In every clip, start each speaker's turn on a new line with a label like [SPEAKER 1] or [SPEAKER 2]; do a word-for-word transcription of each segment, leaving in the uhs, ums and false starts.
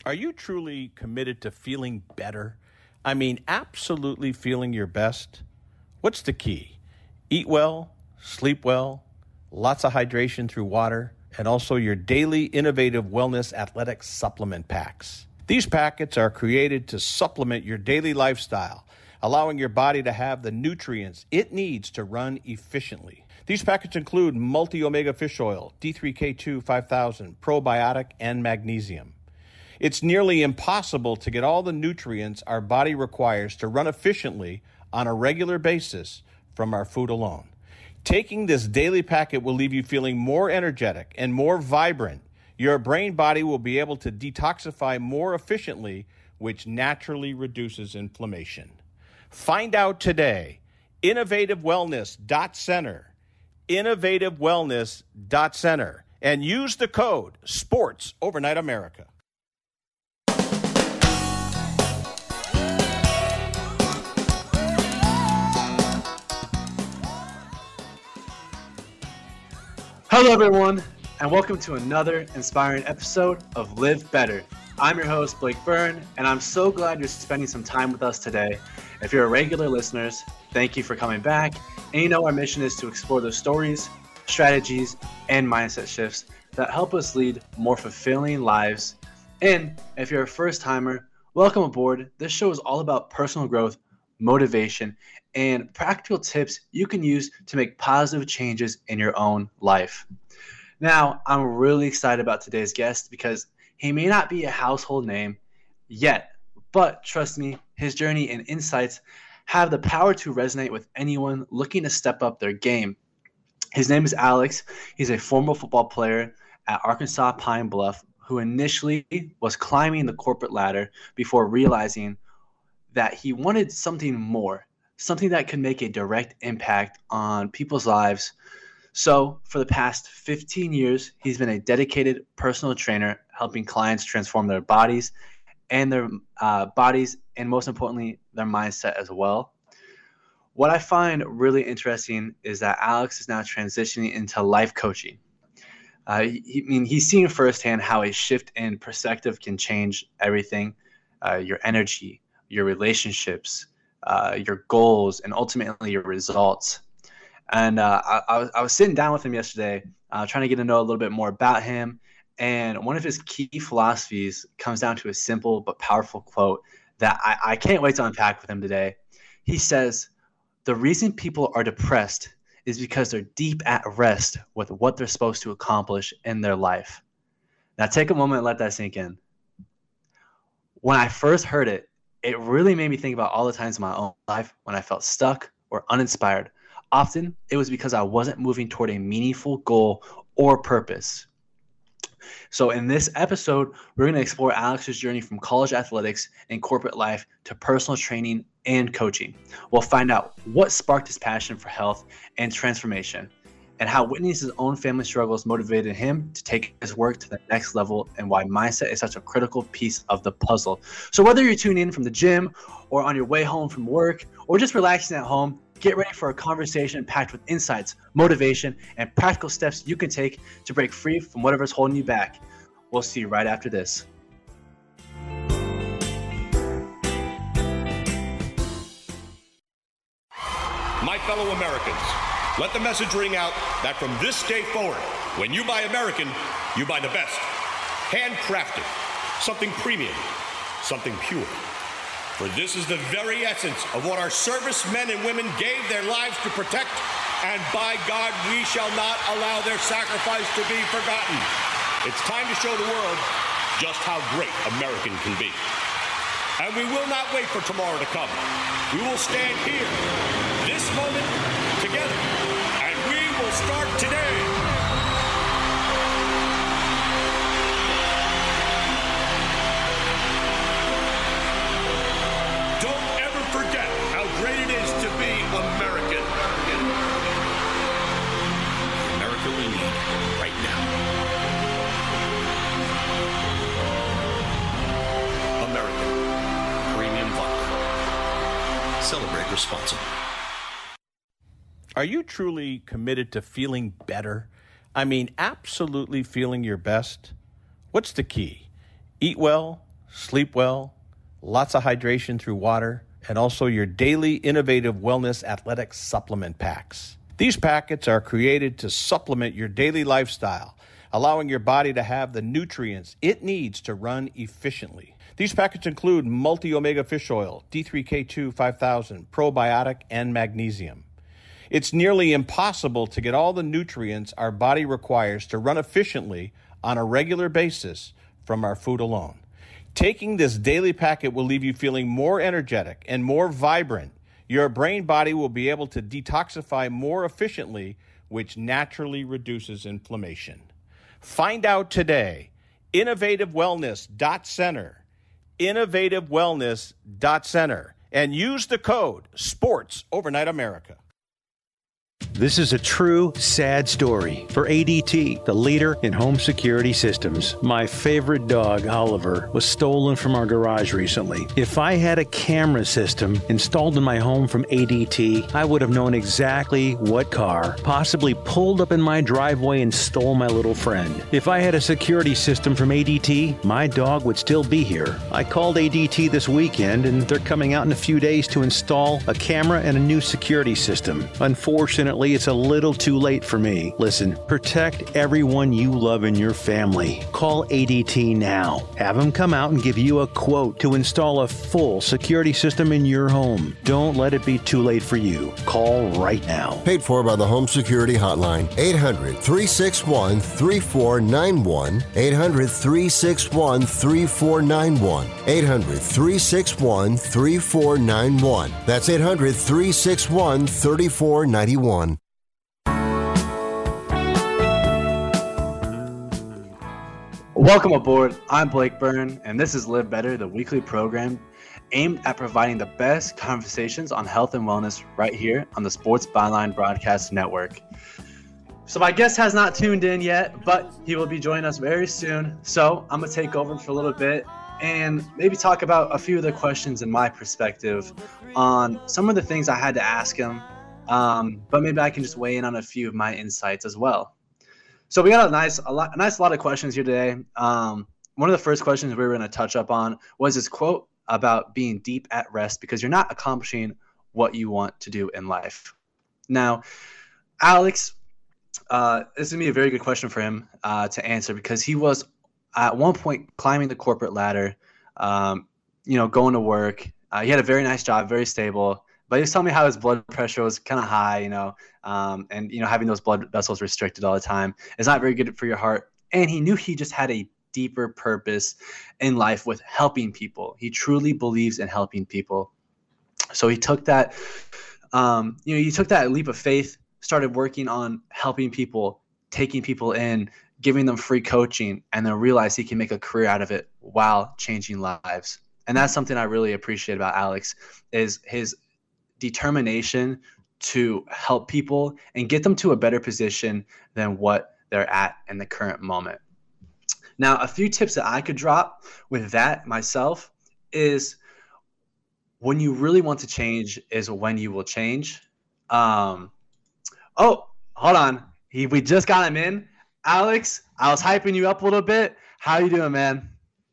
[SPEAKER 1] Are you truly committed to feeling better? I mean, absolutely feeling your best? What's the key? Eat well, sleep well, lots of hydration through water, and also your daily innovative wellness athletic supplement packs. These packets are created to supplement your daily lifestyle, allowing your body to have the nutrients it needs to run efficiently. These packets include multi-omega fish oil, D three K two five thousand, probiotic, and magnesium. It's nearly impossible to get all the nutrients our body requires to run efficiently on a regular basis from our food alone. Taking this daily packet will leave you feeling more energetic and more vibrant. Your brain body will be able to detoxify more efficiently, which naturally reduces inflammation. Find out today. innovative wellness dot center. innovative wellness dot center. And use the code SPORTS Overnight America.
[SPEAKER 2] Hello, everyone, and welcome to another inspiring episode of Live Better. I'm your host, Blake Byrne, and I'm so glad you're spending some time with us today. If you're a regular listeners, thank you for coming back. And you know our mission is to explore the stories, strategies, and mindset shifts that help us lead more fulfilling lives. And if you're a first-timer, welcome aboard. This show is all about personal growth, motivation, and practical tips you can use to make positive changes in your own life. Now, I'm really excited about today's guest because he may not be a household name yet, but trust me, his journey and insights have the power to resonate with anyone looking to step up their game. His name is Alex. He's a former football player at Arkansas Pine Bluff who initially was climbing the corporate ladder before realizing that he wanted something more, something that could make a direct impact on people's lives. So for the past fifteen years, he's been a dedicated personal trainer, helping clients transform their bodies and their uh, bodies, and most importantly, their mindset as well. What I find really interesting is that Alex is now transitioning into life coaching. Uh, he, I mean, he's seeing firsthand how a shift in perspective can change everything, uh, your energy, your relationships, uh, your goals, and ultimately your results. And uh, I, I, was, I was sitting down with him yesterday, uh, trying to get to know a little bit more about him. And one of his key philosophies comes down to a simple but powerful quote that I, I can't wait to unpack with him today. He says, "The reason people are depressed is because they're deep at rest with what they're supposed to accomplish in their life." Now take a moment and let that sink in. When I first heard it, it really made me think about all the times in my own life when I felt stuck or uninspired. Often, it was because I wasn't moving toward a meaningful goal or purpose. So in this episode, we're going to explore Alex's journey from college athletics and corporate life to personal training and coaching. We'll find out what sparked his passion for health and transformation, and how witnessing his own family struggles motivated him to take his work to the next level, and why mindset is such a critical piece of the puzzle. So whether you're tuning in from the gym or on your way home from work or just relaxing at home, get ready for a conversation packed with insights, motivation, and practical steps you can take to break free from whatever's holding you back. We'll see you right after this.
[SPEAKER 3] My fellow Americans, let the message ring out that from this day forward, when you buy American, you buy the best. Handcrafted, something premium, something pure. For this is the very essence of what our servicemen and women gave their lives to protect, and by God, we shall not allow their sacrifice to be forgotten. It's time to show the world just how great American can be. And we will not wait for tomorrow to come. We will stand here, this moment, together, and we will start today. Don't ever forget how great it is to be American. America we need right now. American Premium Vodka. Celebrate responsibly.
[SPEAKER 1] Are you truly committed to feeling better? I mean, absolutely feeling your best? What's the key? Eat well, sleep well, lots of hydration through water, and also your daily innovative wellness athletic supplement packs. These packets are created to supplement your daily lifestyle, allowing your body to have the nutrients it needs to run efficiently. These packets include multi-omega fish oil, D three K two five thousand, probiotic, and magnesium. It's nearly impossible to get all the nutrients our body requires to run efficiently on a regular basis from our food alone. Taking this daily packet will leave you feeling more energetic and more vibrant. Your brain body will be able to detoxify more efficiently, which naturally reduces inflammation. Find out today. innovative wellness dot center. innovative wellness dot center. And use the code SPORTS Overnight America.
[SPEAKER 4] This is a true, sad story for A D T, the leader in home security systems. My favorite dog, Oliver, was stolen from our garage recently. If I had a camera system installed in my home from A D T, I would have known exactly what car possibly pulled up in my driveway and stole my little friend. If I had a security system from A D T, my dog would still be here. I called A D T this weekend, and they're coming out in a few days to install a camera and a new security system. Unfortunately, it's a little too late for me. Listen, protect everyone you love in your family. Call A D T now. Have them come out and give you a quote to install a full security system in your home. Don't let it be too late for you. Call right now.
[SPEAKER 5] Paid for by the Home Security Hotline. eight hundred, three six one, three four nine one. eight hundred, three six one, three four nine one. eight hundred, three six one, three four nine one. That's eight hundred, three six one, three four nine one.
[SPEAKER 2] Welcome aboard. I'm Blake Byrne, and this is Live Better, the weekly program aimed at providing the best conversations on health and wellness right here on the Sports Byline Broadcast Network. So my guest has not tuned in yet, but he will be joining us very soon. So I'm going to take over for a little bit and maybe talk about a few of the questions in my perspective on some of the things I had to ask him, um, but maybe I can just weigh in on a few of my insights as well. So we got a nice, a lot, a nice lot of questions here today. Um, one of the first questions we were going to touch up on was this quote about being deep at rest because you're not accomplishing what you want to do in life. Now, Alex, uh, this is going to be a very good question for him uh, to answer because he was at one point climbing the corporate ladder, um, you know, going to work. Uh, he had a very nice job, very stable. But he was telling me how his blood pressure was kind of high, you know, um, and, you know, having those blood vessels restricted all the time is not very good for your heart. And he knew he just had a deeper purpose in life with helping people. He truly believes in helping people. So he took that, um, you know, he took that leap of faith, started working on helping people, taking people in, giving them free coaching, and then realized he can make a career out of it while changing lives. And that's something I really appreciate about Alex is his determination to help people and get them to a better position than what they're at in the current moment. Now, a few tips that I could drop with that myself is when you really want to change is when you will change. Um, oh, hold on. He, we just got him in. Alex, I was hyping you up a little bit. How you doing, man?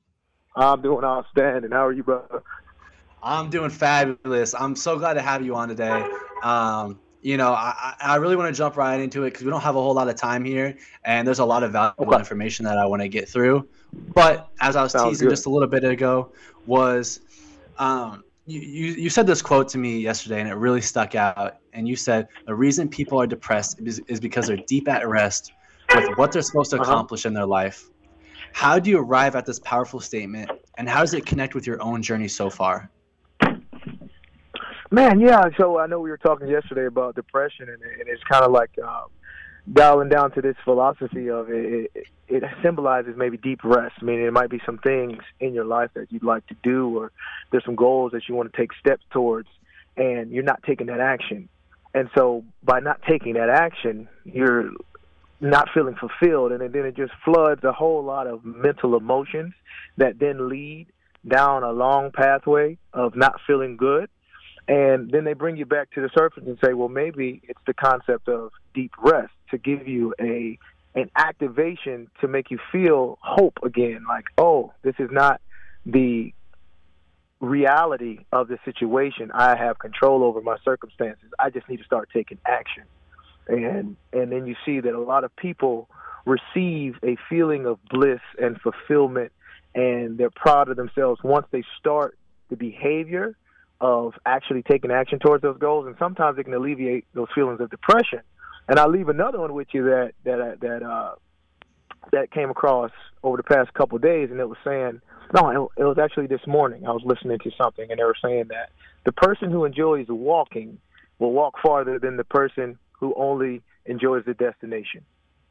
[SPEAKER 6] I'm doing outstanding. How are you, brother?
[SPEAKER 2] I'm doing fabulous. I'm so glad to have you on today. Um, you know, I, I really want to jump right into it because we don't have a whole lot of time here, and there's a lot of valuable okay. information that I want to get through. But as I was Sounds teasing good. just a little bit ago, was um, you, you, you said this quote to me yesterday, and it really stuck out. And you said the reason people are depressed is, is because they're deep at rest with what they're supposed to accomplish uh-huh. in their life. How do you arrive at this powerful statement, and how does it connect with your own journey so far?
[SPEAKER 6] Man, yeah, so I know we were talking yesterday about depression, and, and it's kind of like um, dialing down to this philosophy of it, it, it symbolizes maybe deep rest. I mean, it might be some things in your life that you'd like to do, or there's some goals that you want to take steps towards, and you're not taking that action. And so by not taking that action, you're not feeling fulfilled, and then it just floods a whole lot of mental emotions that then lead down a long pathway of not feeling good. And then they bring you back to the surface and say, well, maybe it's the concept of deep rest to give you a an activation to make you feel hope again. Like, oh, this is not the reality of the situation. I have control over my circumstances. I just need to start taking action. And and then you see that a lot of people receive a feeling of bliss and fulfillment, and they're proud of themselves once they start the behavior of actually taking action towards those goals. And sometimes it can alleviate those feelings of depression. And I'll leave another one with you that that that uh, that came across over the past couple of days, and it was saying, no, it was actually this morning. I was listening to something, and they were saying that the person who enjoys walking will walk farther than the person who only enjoys the destination.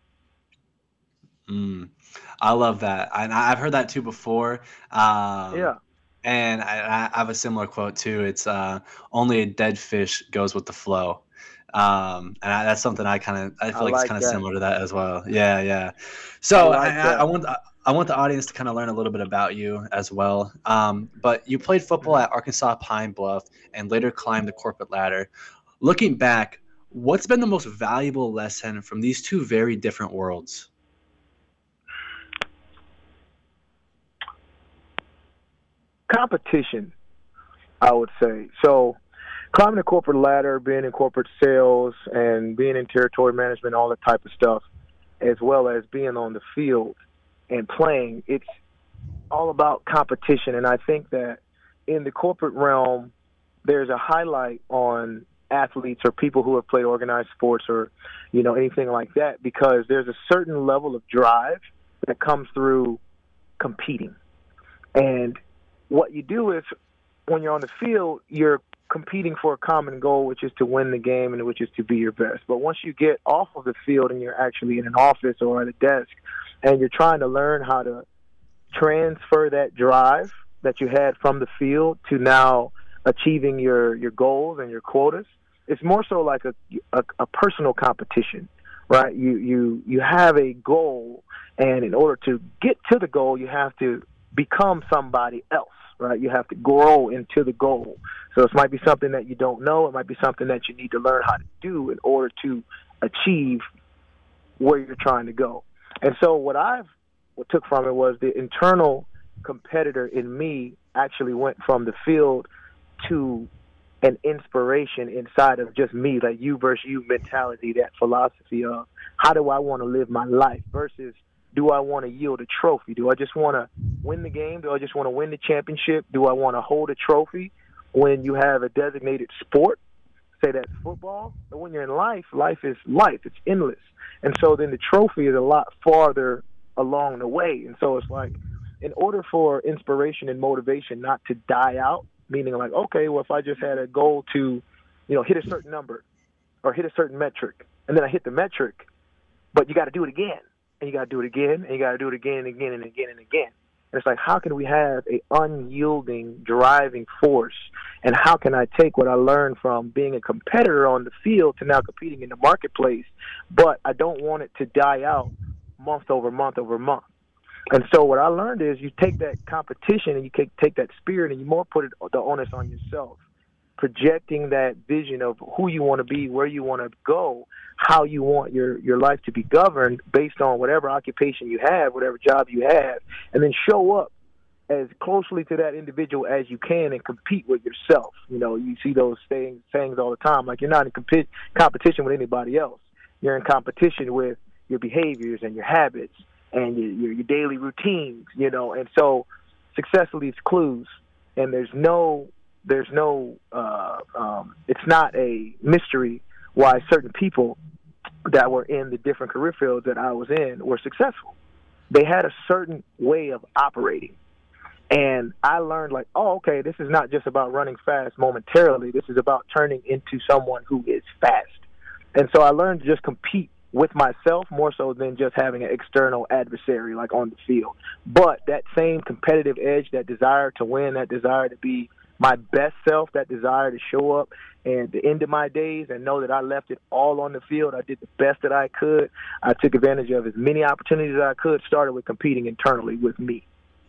[SPEAKER 2] Mm, I love that. And I've heard that too before. Um,
[SPEAKER 6] yeah.
[SPEAKER 2] And I, I have a similar quote too. It's uh, only a dead fish goes with the flow. Um, and I, that's something I kind of, I feel
[SPEAKER 6] I
[SPEAKER 2] like,
[SPEAKER 6] like
[SPEAKER 2] it's kind of
[SPEAKER 6] that.
[SPEAKER 2] similar to that as well. Yeah. Yeah. So
[SPEAKER 6] I like
[SPEAKER 2] I, I,
[SPEAKER 6] that.
[SPEAKER 2] I want, I want the audience to kind of learn a little bit about you as well. Um, but you played football at Arkansas Pine Bluff and later climbed the corporate ladder. Looking back, what's been the most valuable lesson from these two very different worlds?
[SPEAKER 6] Competition, I would say. So climbing the corporate ladder, being in corporate sales and being in territory management, all that type of stuff, as well as being on the field and playing, it's all about competition. And I think that in the corporate realm, there's a highlight on athletes or people who have played organized sports or, you know, anything like that, because there's a certain level of drive that comes through competing. And what you do is when you're on the field, you're competing for a common goal, which is to win the game and which is to be your best. But once you get off of the field and you're actually in an office or at a desk and you're trying to learn how to transfer that drive that you had from the field to now achieving your, your goals and your quotas, it's more so like a, a, a personal competition, right? You, you, you have a goal, and in order to get to the goal, you have to become somebody else, right? You have to grow into the goal. So it might be something that you don't know. It might be something that you need to learn how to do in order to achieve where you're trying to go. And so what I've what took from it was the internal competitor in me actually went from the field to an inspiration inside of just me, like you versus you mentality, that philosophy of how do I want to live my life versus do I want to yield a trophy? Do I just want to win the game? Do I just want to win the championship? Do I want to hold a trophy? When you have a designated sport, say that's football, but when you're in life, life is life. It's endless. And so then the trophy is a lot farther along the way. And so it's like, in order for inspiration and motivation not to die out, meaning like, okay, well, if I just had a goal to, you know, hit a certain number or hit a certain metric, and then I hit the metric, but you got to do it again, and you got to do it again, and you got to do it again and again and again and again. And it's like, how can we have a unyielding driving force? And how can I take what I learned from being a competitor on the field to now competing in the marketplace, but I don't want it to die out month over month over month. And so what I learned is you take that competition and you take, take that spirit and you more put it, the onus on yourself, projecting that vision of who you want to be, where you want to go, how you want your, your life to be governed based on whatever occupation you have, whatever job you have, and then show up as closely to that individual as you can and compete with yourself. You know, you see those sayings, sayings all the time, like you're not in comp- competition with anybody else. You're in competition with your behaviors and your habits and your, your, your daily routines, you know. And so success leaves clues, and there's no, there's no, uh, um, it's not a mystery why certain people that were in the different career fields that I was in were successful. They had a certain way of operating. And I learned like, oh, okay, this is not just about running fast momentarily. This is about turning into someone who is fast. And so I learned to just compete with myself more so than just having an external adversary like on the field. But that same competitive edge, that desire to win, that desire to be my best self, that desire to show up at the end of my days and know that I left it all on the field. I did the best that I could. I took advantage of as many opportunities as I could, started with competing internally with me.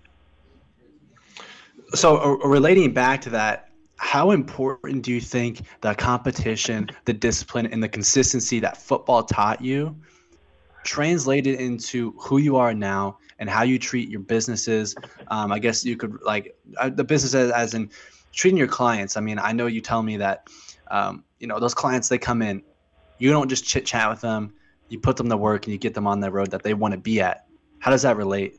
[SPEAKER 2] So uh, relating back to that, how important do you think the competition, the discipline, and the consistency that football taught you translated into who you are now and how you treat your businesses. Um, I guess you could like uh, the business as, as in treating your clients. I mean, I know you tell me that, um, you know, those clients, they come in, you don't just chit chat with them, you put them to work and you get them on the road that they want to be at. How does that relate?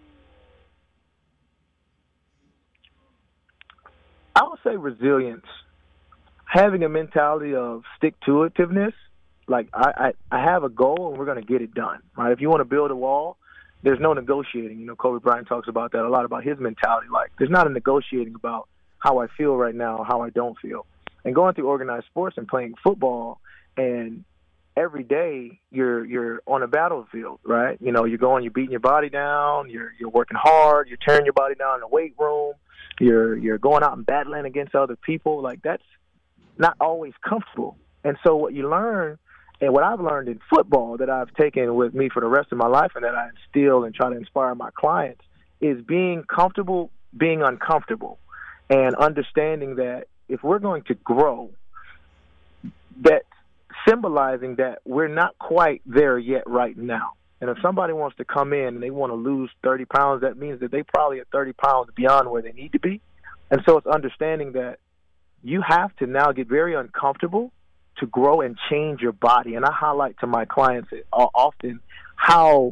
[SPEAKER 6] I would say resilience, having a mentality of stick-to-itiveness. Like I, I, I have a goal and we're going to get it done, right? If you want to build a wall, there's no negotiating. You know, Kobe Bryant talks about that a lot, about his mentality. Like there's not a negotiating about how I feel right now, how I don't feel. And going through organized sports and playing football, and every day you're you're on a battlefield, right? You know, you're going, you're beating your body down, you're you're working hard, you're tearing your body down in the weight room, you're you're going out and battling against other people. Like that's not always comfortable. And so what you learn, and what I've learned in football that I've taken with me for the rest of my life and that I instill and try to inspire my clients, is being comfortable, being uncomfortable, and understanding that if we're going to grow, that symbolizing that we're not quite there yet right now. And if somebody wants to come in and they want to lose thirty pounds, that means that they probably are thirty pounds beyond where they need to be. And so it's understanding that you have to now get very uncomfortable to grow and change your body. And I highlight to my clients often how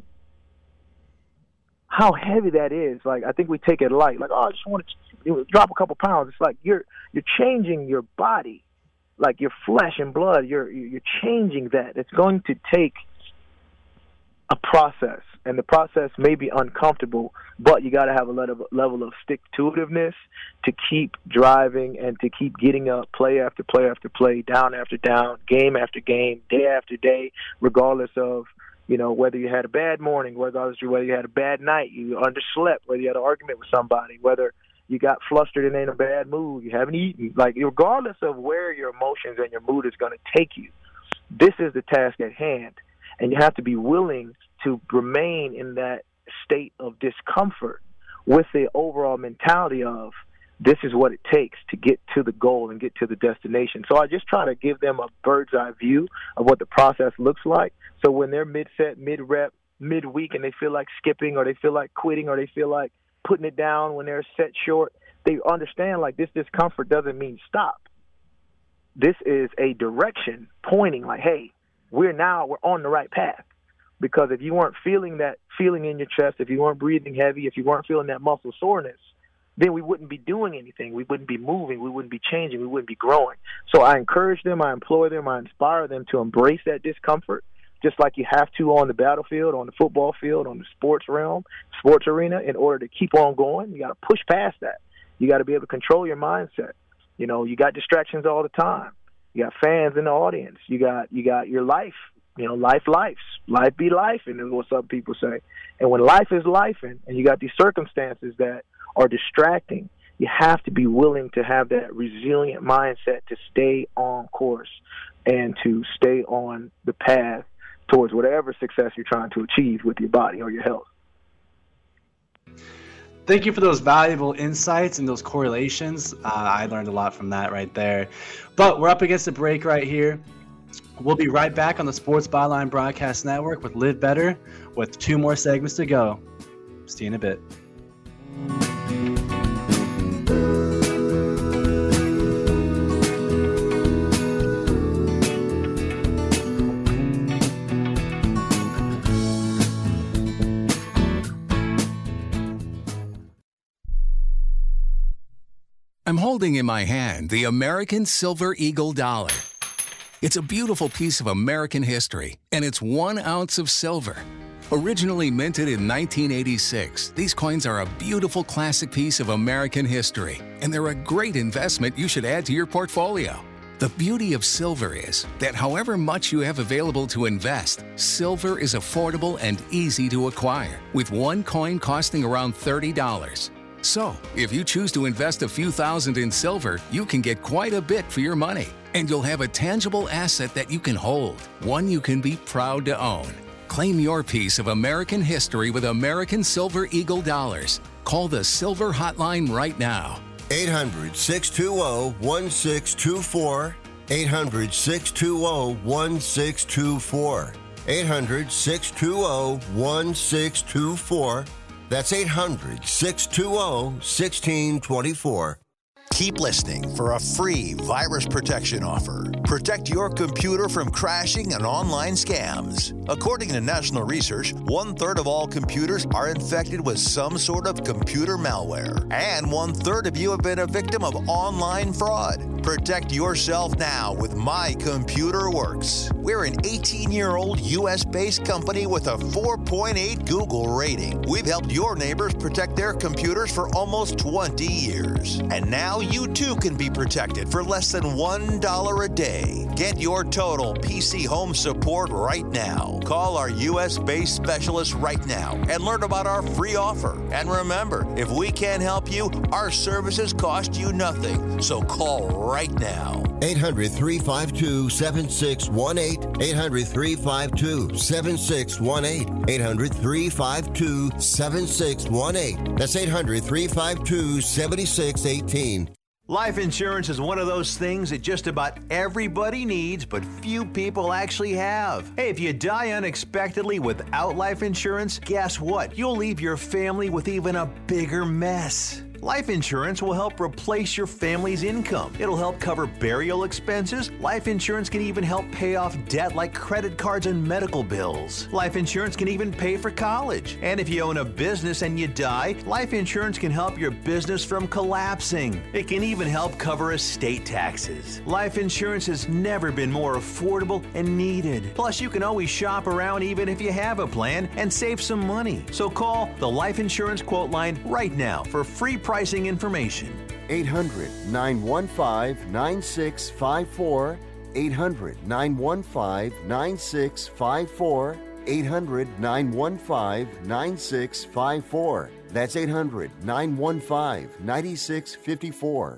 [SPEAKER 6] how heavy that is. Like, I think we take it light. Like, oh, I just want to drop a couple pounds. It's like you're you're changing your body, like your flesh and blood. You're you're changing that. It's going to take a process, and the process may be uncomfortable, but you got to have a level level of stick-to-itiveness to keep driving and to keep getting up, play after play after play, down after down, game after game, day after day, regardless of, you know, whether you had a bad morning, regardless of whether you had a bad night, you underslept, whether you had an argument with somebody, whether you got flustered and in a bad mood, you haven't eaten. Like, regardless of where your emotions and your mood is going to take you, this is the task at hand. And you have to be willing to remain in that state of discomfort with the overall mentality of this is what it takes to get to the goal and get to the destination. So I just try to give them a bird's eye view of what the process looks like. So when they're mid-set, mid-rep, mid-week, and they feel like skipping or they feel like quitting or they feel like putting it down when they're set short, they understand like this discomfort doesn't mean stop. This is a direction pointing like, hey, we're now, we're on the right path. Because if you weren't feeling that feeling in your chest, if you weren't breathing heavy, if you weren't feeling that muscle soreness, then we wouldn't be doing anything. We wouldn't be moving. We wouldn't be changing. We wouldn't be growing. So I encourage them. I implore them. I inspire them to embrace that discomfort, just like you have to on the battlefield, on the football field, on the sports realm, sports arena, in order to keep on going. You got to push past that. You got to be able to control your mindset. You know, you got distractions all the time. You got fans in the audience. You got you got your life. You know, life lives. Life be life, and is what some people say. And when life is life, and, and you got these circumstances that are distracting, you have to be willing to have that resilient mindset to stay on course and to stay on the path towards whatever success you're trying to achieve with your body or your health.
[SPEAKER 2] Thank you for those valuable insights and those correlations. Uh, I learned a lot from that right there. But we're up against a break right here. We'll be right back on the Sports Byline Broadcast Network with Live Better with two more segments to go. See you in a bit.
[SPEAKER 7] I'm holding in my hand the American Silver Eagle dollar. It's a beautiful piece of American history, and it's one ounce of silver. Originally minted in nineteen eighty-six, these coins are a beautiful classic piece of American history, and they're a great investment you should add to your portfolio. The beauty of silver is that however much you have available to invest, silver is affordable and easy to acquire, with one coin costing around thirty dollars. So, if you choose to invest a few thousand in silver, you can get quite a bit for your money. And you'll have a tangible asset that you can hold, one you can be proud to own. Claim your piece of American history with American Silver Eagle dollars. Call the Silver Hotline right now.
[SPEAKER 5] eight hundred, six two zero, one six two four. eight hundred, six two zero, one six two four. eight hundred, six two zero, one six two four. That's eight hundred, six two zero, one six two four.
[SPEAKER 8] Keep listening for a free virus protection offer. Protect your computer from crashing and online scams. According to national research, one-third of all computers are infected with some sort of computer malware. And one-third of you have been a victim of online fraud. Protect yourself now with My Computer Works. We're an eighteen-year-old U S-based company with a four point eight Google rating. We've helped your neighbors protect their computers for almost twenty years. And now you too can be protected for less than one dollar a day. Get your total P C home support right now. Call our U S-based specialist right now and learn about our free offer. And remember, if we can't help you, our services cost you nothing. So call right now.
[SPEAKER 5] eight hundred, three five two, seven six one eight. eight hundred, three five two, seven six one eight. eight hundred, three five two, seven six one eight. That's eight hundred, three five two, seven six one eight.
[SPEAKER 4] Life insurance is one of those things that just about everybody needs, but few people actually have. Hey, if you die unexpectedly without life insurance, guess what? You'll leave your family with even a bigger mess. Life insurance will help replace your family's income. It'll help cover burial expenses. Life insurance can even help pay off debt like credit cards and medical bills. Life insurance can even pay for college. And if you own a business and you die, life insurance can help your business from collapsing. It can even help cover estate taxes. Life insurance has never been more affordable and needed. Plus, you can always shop around even if you have a plan and save some money. So call the Life Insurance Quote Line right now for free pricing information.
[SPEAKER 5] eight hundred, nine one five, nine six five four. eight hundred, nine one five, nine six five four. eight hundred, nine one five, nine six five four. That's eight hundred, nine one five, nine six five four.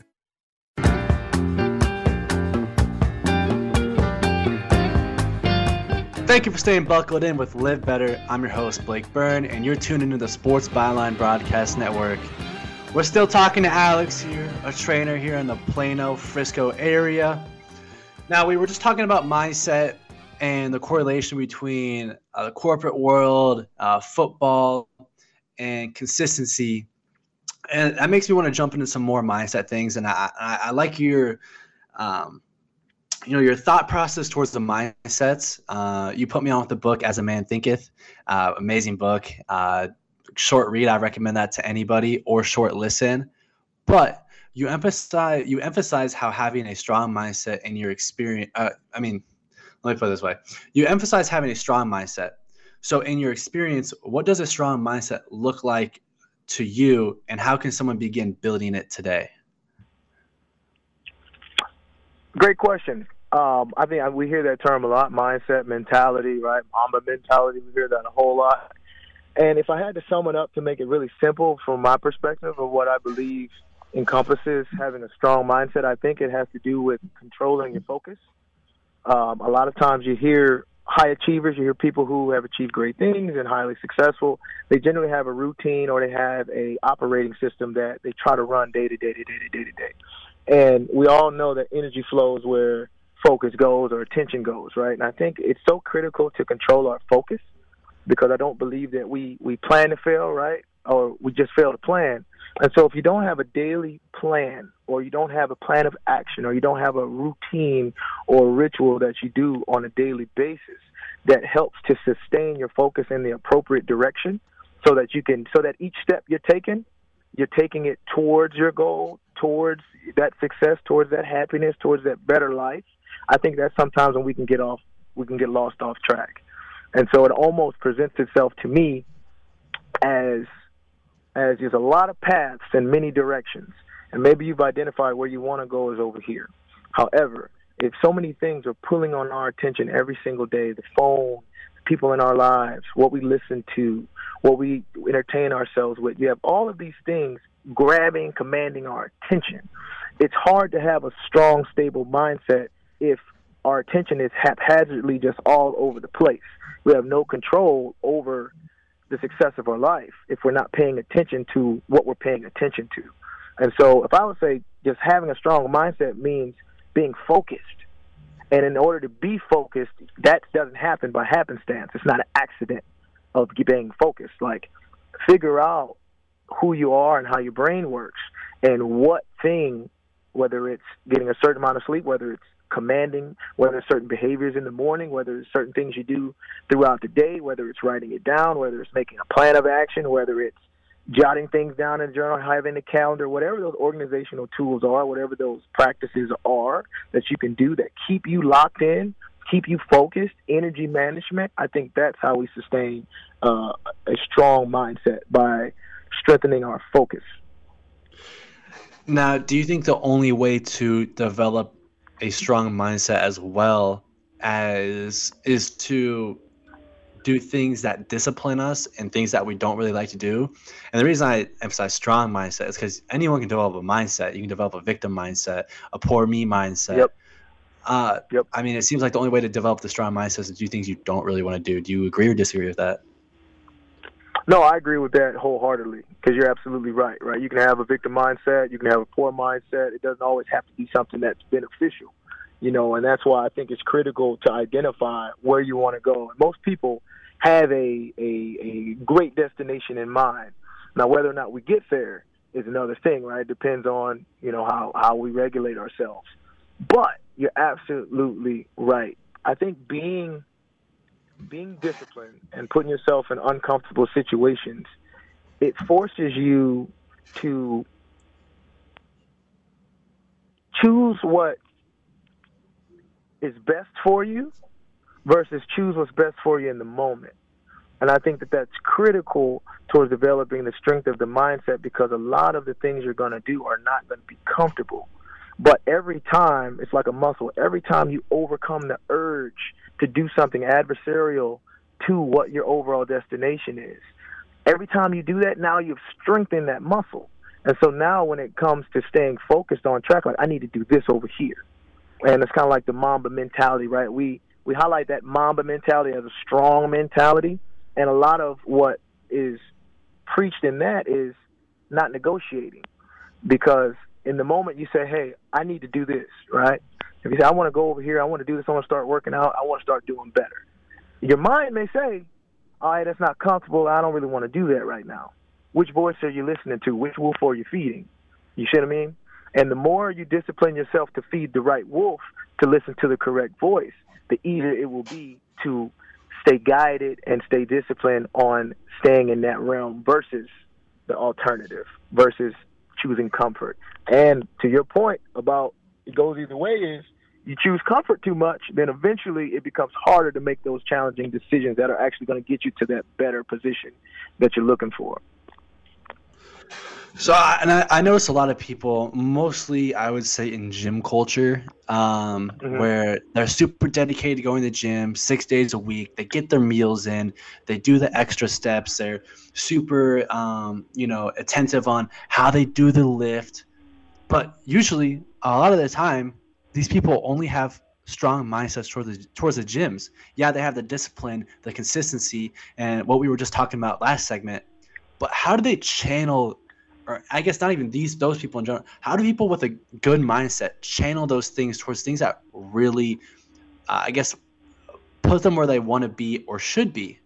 [SPEAKER 2] Thank you for staying buckled in with Live Better. I'm your host, Blake Byrne, and you're tuned into the Sports Byline Broadcast Network. We're still talking to Alex here, a trainer here in the Plano, Frisco area. Now, we were just talking about mindset and the correlation between uh, the corporate world, uh, football, and consistency. And that makes me want to jump into some more mindset things. And I, I, I like your, um, you know, your thought process towards the mindsets. Uh, you put me on with the book As a Man Thinketh, uh, amazing book. Uh, short read, I recommend that to anybody, or short listen. But you emphasize you emphasize how having a strong mindset in your experience. Uh, I mean, let me put it this way: you emphasize having a strong mindset. So, in your experience, what does a strong mindset look like to you, and how can someone begin building it today?
[SPEAKER 6] Great question. Um, I think we hear that term a lot: mindset, mentality, right? Mamba mentality. We hear that a whole lot. And if I had to sum it up to make it really simple from my perspective of what I believe encompasses having a strong mindset, I think it has to do with controlling your focus. Um, a lot of times you hear high achievers, you hear people who have achieved great things and highly successful. They generally have a routine or they have a operating system that they try to run day to day to day to day to day. And we all know that energy flows where focus goes or attention goes, right? And I think it's so critical to control our focus, because I don't believe that we, we plan to fail, right? Or we just fail to plan. And so if you don't have a daily plan, or you don't have a plan of action, or you don't have a routine or a ritual that you do on a daily basis that helps to sustain your focus in the appropriate direction, so that you can, so that each step you're taking, you're taking it towards your goal, towards that success, towards that happiness, towards that better life. I think that's sometimes when we can get off, we can get lost off track. And so it almost presents itself to me as as there's a lot of paths in many directions. And maybe you've identified where you want to go is over here. However, if so many things are pulling on our attention every single day, the phone, people in our lives, what we listen to, what we entertain ourselves with, you have all of these things grabbing, commanding our attention. It's hard to have a strong, stable mindset if our attention is haphazardly just all over the place. We have no control over the success of our life if we're not paying attention to what we're paying attention to. And so if I would say just having a strong mindset means being focused. And in order to be focused, that doesn't happen by happenstance. It's not an accident of being focused. Like figure out who you are and how your brain works and what thing, whether it's getting a certain amount of sleep, whether it's commanding, whether it's certain behaviors in the morning, whether it's certain things you do throughout the day, whether it's writing it down, whether it's making a plan of action, whether it's jotting things down in a journal, having a calendar, whatever those organizational tools are, whatever those practices are that you can do that keep you locked in, keep you focused, energy management. I think that's how we sustain uh, a strong mindset, by strengthening our focus.
[SPEAKER 2] Now, do you think the only way to develop a strong mindset as well as is to do things that discipline us and things that we don't really like to do? And the reason I emphasize strong mindset is because anyone can develop a mindset. You can develop a victim mindset, a poor me mindset.
[SPEAKER 6] Yep.
[SPEAKER 2] Uh,
[SPEAKER 6] yep.
[SPEAKER 2] I mean, it seems like the only way to develop the strong mindset is to do things you don't really want to do. Do you agree or disagree with that?
[SPEAKER 6] No, I agree with that wholeheartedly, because you're absolutely right, right? You can have a victim mindset. You can have a poor mindset. It doesn't always have to be something that's beneficial, you know, and that's why I think it's critical to identify where you want to go. And most people have a, a, a great destination in mind. Now, whether or not we get there is another thing, right? It depends on, you know, how, how we regulate ourselves. But you're absolutely right. I think being being disciplined and putting yourself in uncomfortable situations, it forces you to choose what is best for you versus choose what's best for you in the moment. And I think that that's critical towards developing the strength of the mindset, because a lot of the things you're going to do are not going to be comfortable. But every time, it's like a muscle. Every time you overcome the urge to do something adversarial to what your overall destination is, every time you do that, now you've strengthened that muscle. And so now when it comes to staying focused on track, like, I need to do this over here. And it's kind of like the Mamba mentality, right? We we highlight that Mamba mentality as a strong mentality. And a lot of what is preached in that is not negotiating, because in the moment you say, hey, I need to do this, right? If you say, I want to go over here, I want to do this, I want to start working out, I want to start doing better. Your mind may say, all right, that's not comfortable, I don't really want to do that right now. Which voice are you listening to? Which wolf are you feeding? You see what I mean? And the more you discipline yourself to feed the right wolf, to listen to the correct voice, the easier it will be to stay guided and stay disciplined on staying in that realm versus the alternative, versus choosing comfort. And to your point about it goes either way is, you choose comfort too much, then eventually it becomes harder to make those challenging decisions that are actually going to get you to that better position that you're looking for.
[SPEAKER 2] So, I, and I, I notice a lot of people, mostly I would say in gym culture, um, mm-hmm. where they're super dedicated to going to the gym six days a week. They get their meals in. They do the extra steps. They're super, um, you know, attentive on how they do the lift. But usually, a lot of the time, these people only have strong mindsets towards the, towards the gyms. Yeah, they have the discipline, the consistency, and what we were just talking about last segment. But how do they channel, or I guess not even these those people in general, how do people with a good mindset channel those things towards things that really, uh, I guess, put them where they want to be or should be?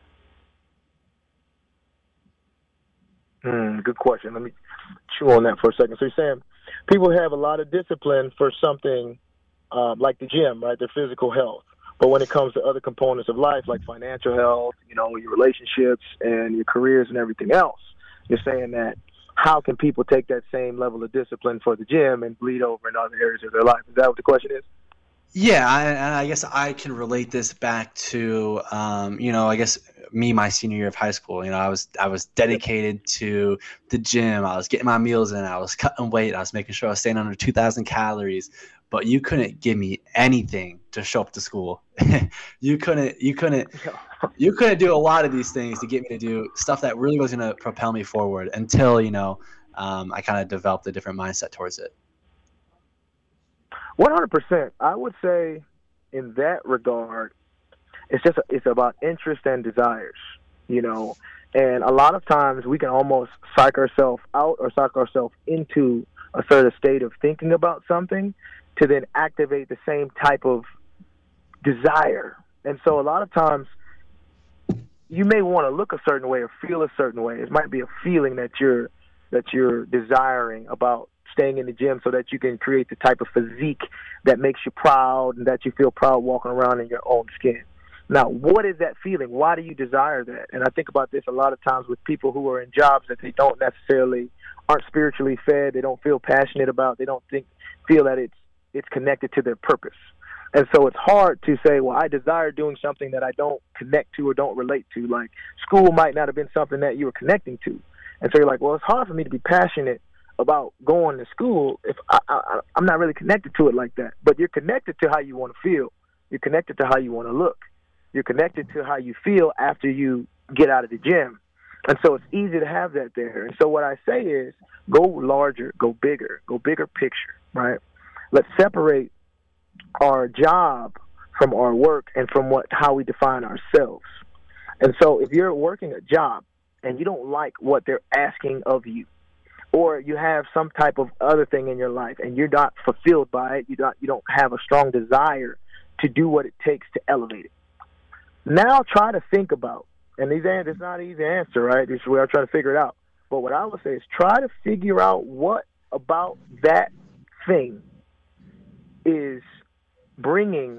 [SPEAKER 6] Mm, good question. Let me chew on that for a second. So you're saying people have a lot of discipline for something uh, like the gym, right? Their physical health. But when it comes to other components of life, like financial health, you know, your relationships and your careers and everything else, you're saying that how can people take that same level of discipline for the gym and bleed over in other areas of their life? Is that what the question is?
[SPEAKER 2] Yeah, I, I guess I can relate this back to, um, you know, I guess me, my senior year of high school. You know, I was I was dedicated to the gym. I was getting my meals in. I was cutting weight. I was making sure I was staying under two thousand calories. But you couldn't give me anything to show up to school. you couldn't. You couldn't. You couldn't do a lot of these things to get me to do stuff that really was going to propel me forward until, you know, um, I kind of developed a different mindset towards it.
[SPEAKER 6] one hundred percent. I would say in that regard, it's just it's about interest and desires, you know. And a lot of times we can almost psych ourselves out or psych ourselves into a certain state of thinking about something to then activate the same type of desire. And so a lot of times you may want to look a certain way or feel a certain way. It might be a feeling that you're that you're desiring about staying in the gym so that you can create the type of physique that makes you proud and that you feel proud walking around in your own skin. Now, what is that feeling? Why do you desire that? And I think about this a lot of times with people who are in jobs that they don't necessarily aren't spiritually fed, they don't feel passionate about, they don't think feel that it's it's connected to their purpose. And so it's hard to say, well, I desire doing something that I don't connect to or don't relate to. Like school might not have been something that you were connecting to. And so you're like, well, it's hard for me to be passionate about going to school if I, I, I'm not really connected to it like that. But you're connected to how you want to feel. You're connected to how you want to look. You're connected to how you feel after you get out of the gym. And so it's easy to have that there. And so what I say is go larger, go bigger, go bigger picture, right? Let's separate our job from our work and from what how we define ourselves. And so if you're working a job and you don't like what they're asking of you, or you have some type of other thing in your life and you're not fulfilled by it, you don't you don't have a strong desire to do what it takes to elevate it. Now try to think about, and these it's not an easy answer, right? This is where I try to figure it out. But what I would say is try to figure out what about that thing is bringing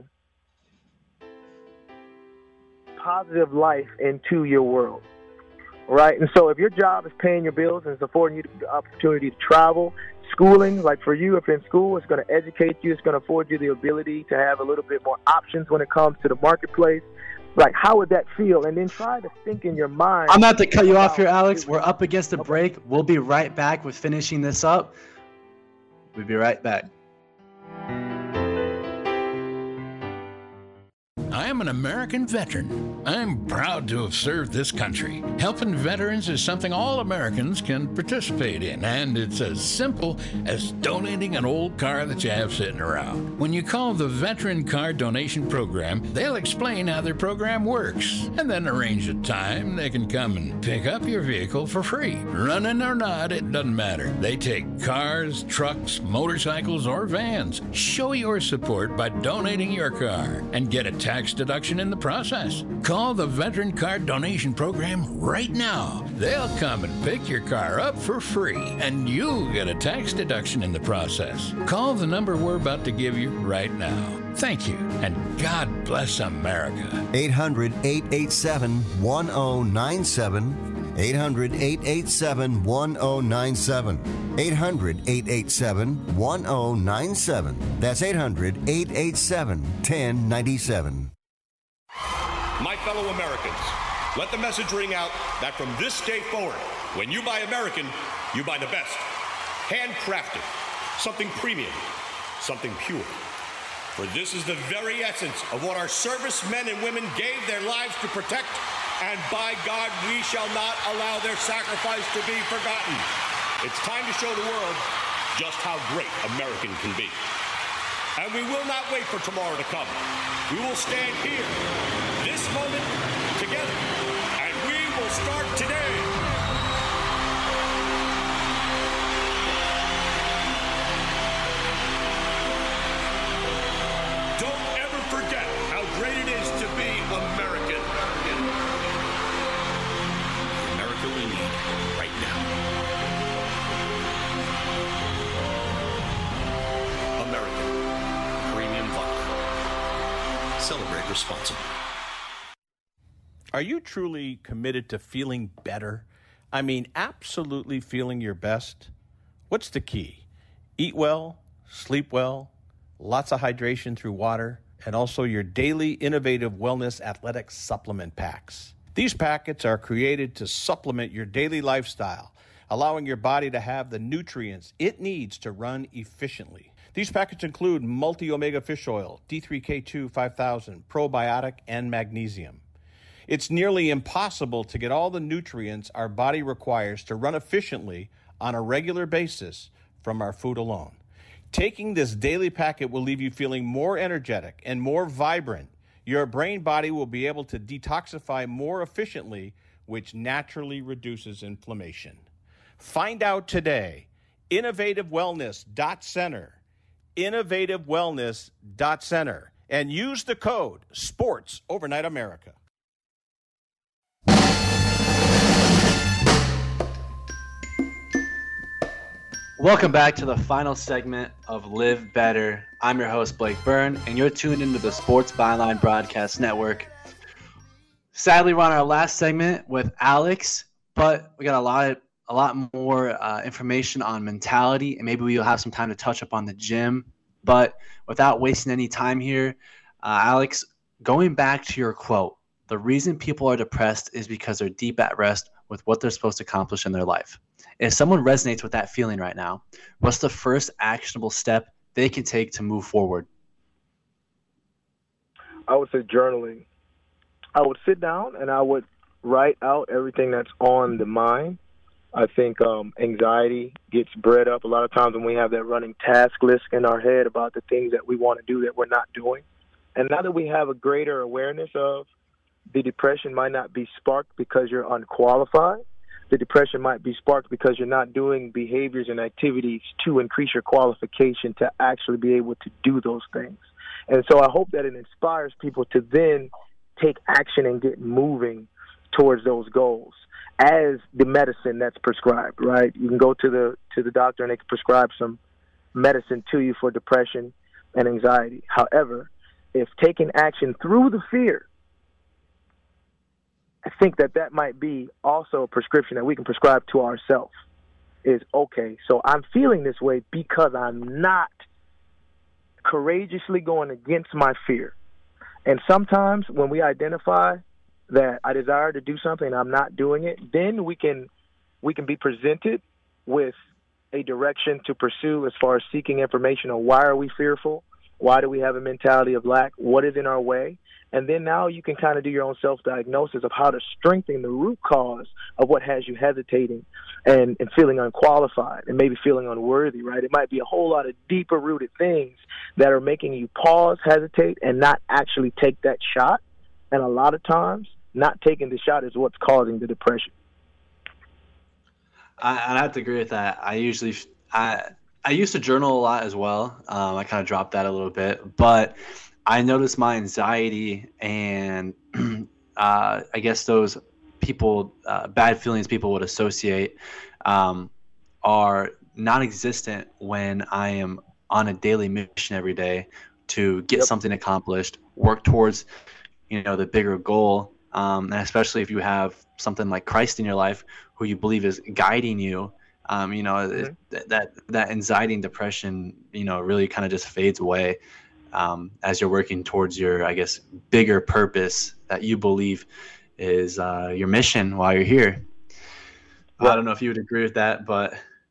[SPEAKER 6] positive life into your world, right? And so if your job is paying your bills and it's affording you the opportunity to travel, schooling, like for you, if you're in school, it's going to educate you, it's going to afford you the ability to have a little bit more options when it comes to the marketplace. Like, how would that feel? And then try to think in your mind.
[SPEAKER 2] I'm about to cut you off here, Alex. We're up against the break. We'll be right back with finishing this up. We'll be right back.
[SPEAKER 9] I am an American veteran. I'm proud to have served this country. Helping veterans is something all Americans can participate in, and it's as simple as donating an old car that you have sitting around. When you call the Veteran Car Donation Program, they'll explain how their program works, and then arrange a time they can come and pick up your vehicle for free. Running or not, it doesn't matter. They take cars, trucks, motorcycles, or vans. Show your support by donating your car and get a tax deduction in the process. Call the Veteran Car Donation Program right now. They'll come and pick your car up for free, and you'll get a tax deduction in the process. Call the number we're about to give you right now. Thank you, and God bless America.
[SPEAKER 5] eight hundred, eight eight seven, one oh nine seven. eight hundred, eight eight seven, one oh nine seven. eight hundred, eight eight seven, one oh nine seven. That's eight hundred, eight eight seven, one oh nine seven.
[SPEAKER 3] My fellow Americans, let the message ring out that from this day forward, when you buy American, you buy the best. Handcrafted, something premium, something pure. For this is the very essence of what our servicemen and women gave their lives to protect, and by God, we shall not allow their sacrifice to be forgotten. It's time to show the world just how great American can be. And we will not wait for tomorrow to come. We will stand here, this moment, together, and we will start today. Don't ever forget how great it is to be American. America we need right now. American Premium Vodka. Celebrate responsibly.
[SPEAKER 1] Are you truly committed to feeling better? I mean, absolutely feeling your best? What's the key? Eat well, sleep well, lots of hydration through water, and also your daily innovative wellness athletic supplement packs. These packets are created to supplement your daily lifestyle, allowing your body to have the nutrients it needs to run efficiently. These packets include multi-omega fish oil, D three K two five thousand, probiotic, and magnesium. It's nearly impossible to get all the nutrients our body requires to run efficiently on a regular basis from our food alone. Taking this daily packet will leave you feeling more energetic and more vibrant. Your brain body will be able to detoxify more efficiently, which naturally reduces inflammation. Find out today. innovative wellness dot center. innovative wellness dot center. And use the code SPORTS Overnight America.
[SPEAKER 2] Welcome back to the final segment of Live Better. I'm your host, Blake Byrne, and you're tuned into the Sports Byline Broadcast Network. Sadly, we're on our last segment with Alex, but we got a lot of, a lot more uh, information on mentality, and maybe we'll have some time to touch up on the gym. But without wasting any time here, uh, Alex, going back to your quote, the reason people are depressed is because they're deep at rest with what they're supposed to accomplish in their life. If someone resonates with that feeling right now, what's the first actionable step they can take to move forward?
[SPEAKER 6] I would say journaling. I would sit down and I would write out everything that's on the mind. I think um, anxiety gets bred up a lot of times when we have that running task list in our head about the things that we want to do that we're not doing. And now that we have a greater awareness of the depression might not be sparked because you're unqualified. The depression might be sparked because you're not doing behaviors and activities to increase your qualification to actually be able to do those things. And so I hope that it inspires people to then take action and get moving towards those goals as the medicine that's prescribed, right? You can go to the to the doctor and they can prescribe some medicine to you for depression and anxiety. However, if taking action through the fear, I think that that might be also a prescription that we can prescribe to ourselves is, okay, so I'm feeling this way because I'm not courageously going against my fear. And sometimes when we identify that I desire to do something and I'm not doing it, then we can we can be presented with a direction to pursue as far as seeking information on why are we fearful, why do we have a mentality of lack, what is in our way, and then now you can kind of do your own self-diagnosis of how to strengthen the root cause of what has you hesitating and, and feeling unqualified and maybe feeling unworthy, right? It might be a whole lot of deeper-rooted things that are making you pause, hesitate, and not actually take that shot. And a lot of times, not taking the shot is what's causing the depression.
[SPEAKER 2] I, I have to agree with that. I usually I I used to journal a lot as well. Um, I kind of dropped that a little bit, but I noticed my anxiety and uh, I guess those people, uh, bad feelings people would associate, um, are non-existent when I am on a daily mission every day to get yep. something accomplished, work towards, you know, the bigger goal. Um, and especially if you have something like Christ in your life, who you believe is guiding you, um, you know, mm-hmm. it, that that anxiety and depression, you know, really kind of just fades away um, as you're working towards your, I guess, bigger purpose that you believe is uh, your mission while you're here. Well, I don't know if you would agree with that, but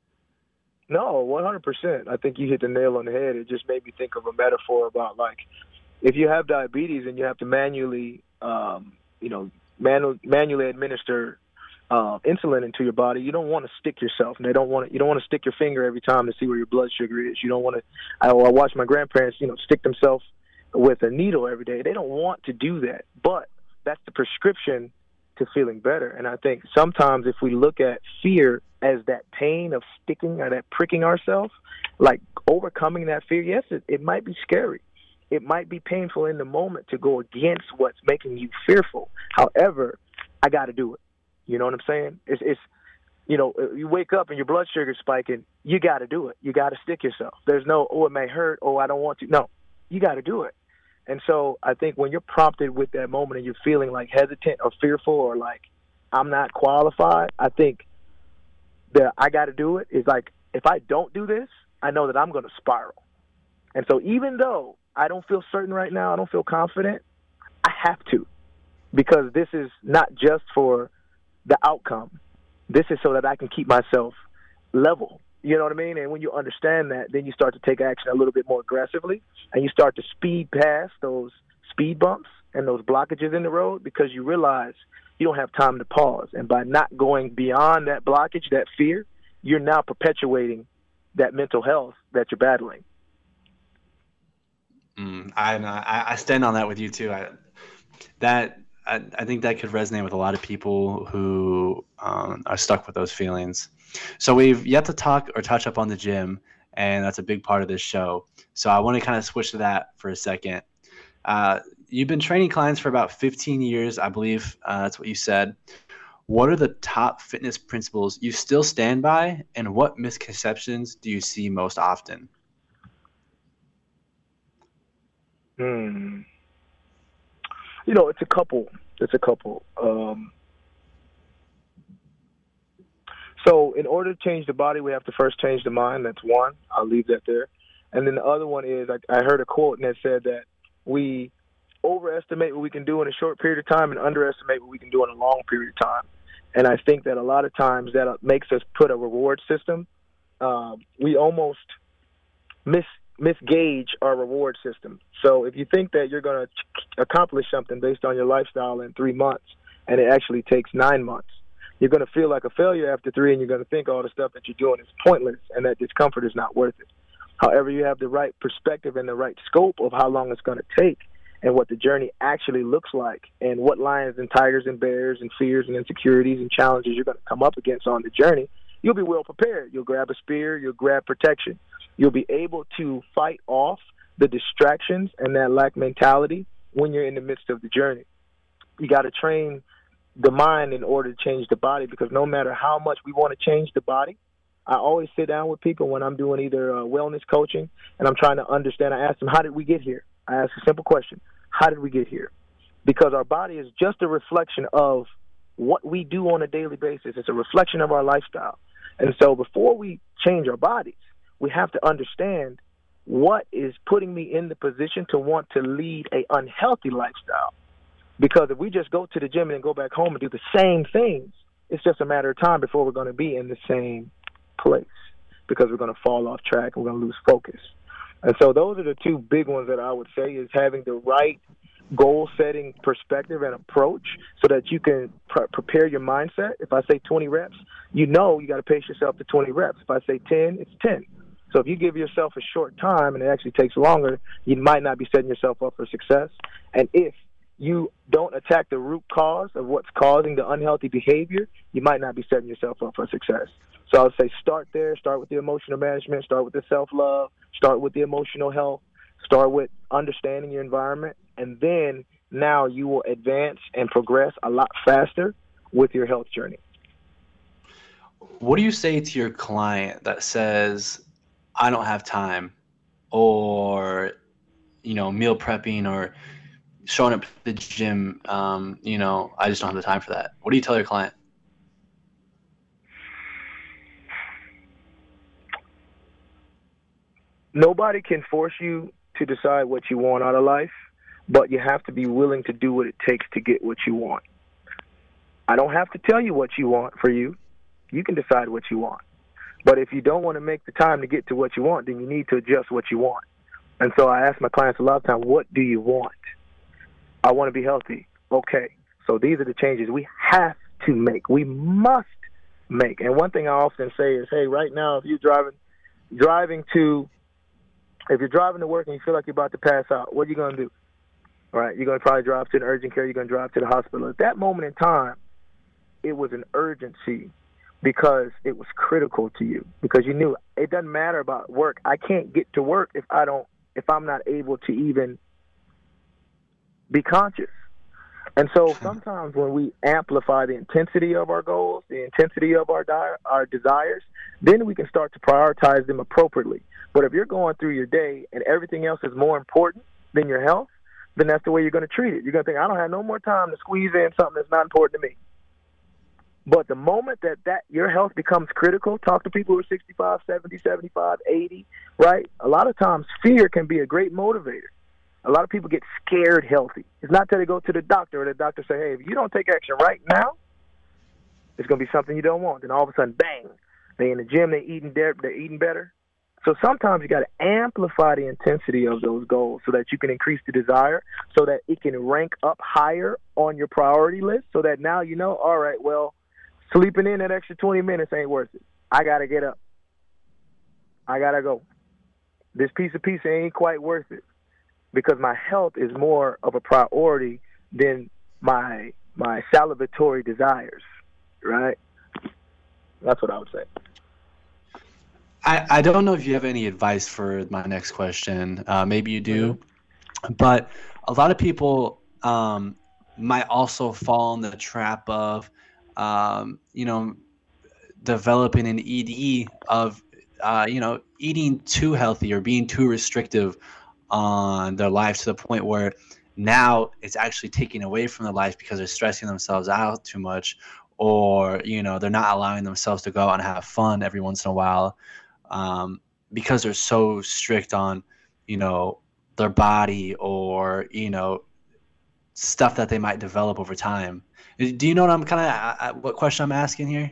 [SPEAKER 6] no, one hundred percent. I think you hit the nail on the head. It just made me think of a metaphor about, like, if you have diabetes and you have to manually, um, you know, manu- manually administer uh, insulin into your body, you don't want to stick yourself, and they don't want to, you don't want to stick your finger every time to see where your blood sugar is. You don't want to. I, I watch my grandparents, you know, stick themselves with a needle every day. They don't want to do that, but that's the prescription to feeling better. And I think sometimes if we look at fear as that pain of sticking or that pricking ourselves, like overcoming that fear, yes, it, it might be scary. It might be painful in the moment to go against what's making you fearful. However, I got to do it. You know what I'm saying? It's, it's, you know, you wake up and your blood sugar's spiking. You got to do it. You got to stick yourself. There's no, oh, it may hurt. Oh, I don't want to. No, you got to do it. And so I think when you're prompted with that moment and you're feeling like hesitant or fearful or like I'm not qualified, I think that I got to do it is like, if I don't do this, I know that I'm going to spiral. And so even though I don't feel certain right now, I don't feel confident, I have to, because this is not just for the outcome. This is so that I can keep myself level. You know what I mean? And when you understand that, then you start to take action a little bit more aggressively, and you start to speed past those speed bumps and those blockages in the road, because you realize you don't have time to pause. And by not going beyond that blockage, that fear, you're now perpetuating that mental health that you're battling. Mm, I, I I stand on that with you too. I, that I, I think that could resonate with a lot of people who um, are stuck with those feelings. So we've yet to talk or touch up on the gym, and that's a big part of this show. So I want to kind of switch to that for a second. Uh, you've been training clients for about fifteen years, I believe. Uh, that's what you said.
[SPEAKER 2] what are the top fitness principles you still stand by, and what misconceptions do you see most often?
[SPEAKER 6] Hmm. You know, it's a couple. It's a couple. Um, so in order to change the body, we have to first change the mind. That's one. I'll leave that there. And then the other one is, I, I heard a quote and it said that we overestimate what we can do in a short period of time and underestimate what we can do in a long period of time. And I think that a lot of times that makes us put a reward system. Um, we almost miss misgauge our reward system. So if you think that you're going to accomplish something based on your lifestyle in three months and it actually takes nine months, you're going to feel like a failure after three, and you're going to think all the stuff that you're doing is pointless and that discomfort is not worth it. However, you have the right perspective and the right scope of how long it's going to take and what the journey actually looks like and what lions and tigers and bears and fears and insecurities and challenges you're going to come up against on the journey, you'll be well prepared. You'll grab a spear. You'll grab protection. You'll be able to fight off the distractions and that lack mentality when you're in the midst of the journey. You got to train the mind in order to change the body, because no matter how much we want to change the body, I always sit down with people when I'm doing either uh, wellness coaching and I'm trying to understand. I ask them, how did we get here? I ask a simple question. How did we get here? Because our body is just a reflection of what we do on a daily basis. It's a reflection of our lifestyle. And so before we change our bodies, we have to understand what is putting me in the position to want to lead a unhealthy lifestyle. Because if we just go to the gym and then go back home and do the same things, it's just a matter of time before we're going to be in the same place, because we're going to fall off track and we're going to lose focus. And so those are the two big ones that I would say, is having the right goal-setting perspective and approach so that you can pr- prepare your mindset. If I say twenty reps, you know you got to pace yourself to twenty reps. If I say ten, it's ten. So if you give yourself a short time and it actually takes longer, you might not be setting yourself up for success. And if you don't attack the root cause of what's causing the unhealthy behavior, you might not be setting yourself up for success. So I would say start there, start with the emotional management, start with the self-love, start with the emotional health, start with understanding your environment, and then now you will advance and progress a lot faster with your health journey.
[SPEAKER 2] What do you say to your client that says, I don't have time, or, you know, meal prepping, or showing up to the gym, um, you know, I just don't have the time for that? What do you tell your client?
[SPEAKER 6] Nobody can force you to decide what you want out of life, but you have to be willing to do what it takes to get what you want. I don't have to tell you what you want for you. You can decide what you want. But if you don't want to make the time to get to what you want, then you need to adjust what you want. And so I ask my clients a lot of times, what do you want? I want to be healthy. Okay, so these are the changes we have to make. We must make. And one thing I often say is, hey, right now, if you're driving, driving to, if you're driving to work and you feel like you're about to pass out, what are you going to do? All right, you're going to probably drive to an urgent care. You're going to drive to the hospital. At that moment in time, it was an urgency because it was critical to you, because you knew it doesn't matter about work. I can't get to work if I don't, if I'm not able to even be conscious. And so sometimes when we amplify the intensity of our goals, the intensity of our di- our desires, then we can start to prioritize them appropriately. But if you're going through your day and everything else is more important than your health, then that's the way you're going to treat it. You're going to think, I don't have no more time to squeeze in something that's not important to me. But the moment that, that your health becomes critical, talk to people who are sixty-five, seventy, seventy-five, eighty, right? A lot of times fear can be a great motivator. A lot of people get scared healthy. It's not till they go to the doctor or the doctor say, hey, if you don't take action right now, it's going to be something you don't want. Then all of a sudden, bang, they in the gym, they eating they're, they're eating better. So sometimes you got to amplify the intensity of those goals so that you can increase the desire, so that it can rank up higher on your priority list, so that now you know, all right, well, sleeping in that extra twenty minutes ain't worth it. I got to get up. I got to go. This piece of pizza ain't quite worth it, because my health is more of a priority than my my salivatory desires, right? That's what I would say.
[SPEAKER 2] I, I don't know if you have any advice for my next question. Uh, maybe you do. Mm-hmm. But a lot of people um, might also fall in the trap of, um, you know, developing an E D of, uh, you know, eating too healthy or being too restrictive on their life to the point where now it's actually taking away from their life because they're stressing themselves out too much, or, you know, they're not allowing themselves to go out and have fun every once in a while um, because they're so strict on, you know, their body or, you know, stuff that they might develop over time. Do you know what I'm kind of, what question I'm asking here?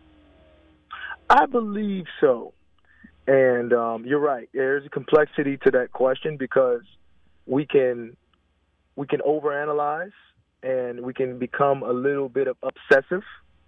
[SPEAKER 6] I believe so. And um, you're right. There's a complexity to that question because we can we can overanalyze and we can become a little bit of obsessive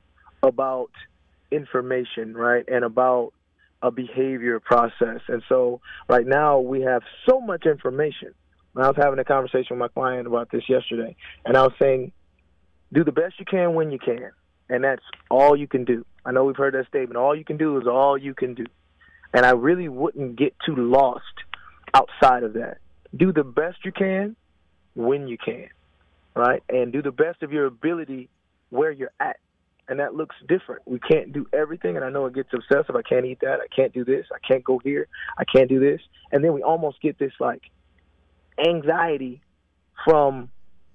[SPEAKER 6] about information, right, and about a behavior process. And so right now we have so much information. I was having a conversation with my client about this yesterday, and I was saying, do the best you can when you can, and that's all you can do. I know we've heard that statement, all you can do is all you can do. And I really wouldn't get too lost outside of that. Do the best you can when you can, right? And do the best of your ability where you're at. And that looks different. We can't do everything, and I know it gets obsessive. I can't eat that. I can't do this. I can't go here. I can't do this. And then we almost get this, like, anxiety from